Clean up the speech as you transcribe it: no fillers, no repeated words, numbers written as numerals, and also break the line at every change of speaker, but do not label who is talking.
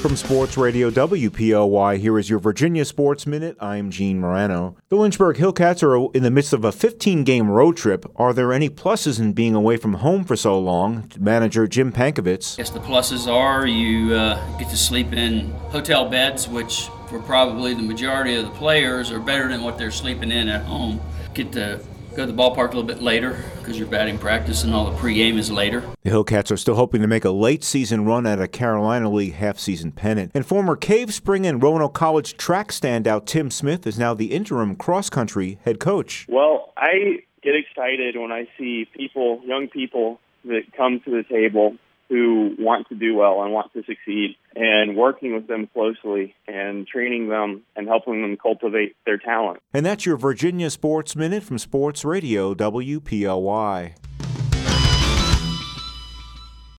From Sports Radio WPLY, here is your Virginia Sports Minute. I'm Gene Morano. The Lynchburg Hillcats are in the midst of a 15-game road trip. Are there any pluses in being away from home for so long? Manager Jim Pankovitz.
Yes, the pluses are you get to sleep in hotel beds, which for probably the majority of the players are better than what they're sleeping in at home. Get to go to the ballpark a little bit later because your batting practice and all the pregame is later.
The Hillcats are still hoping to make a late-season run at a Carolina League half-season pennant. And former Cave Spring and Roanoke College track standout Tim Smith is now the interim cross-country head coach.
Well, I get excited when I see people, young people, that come to the table who want to do well and want to succeed, and working with them closely and training them and helping them cultivate their talent.
And that's your Virginia Sports Minute from Sports Radio WPLY.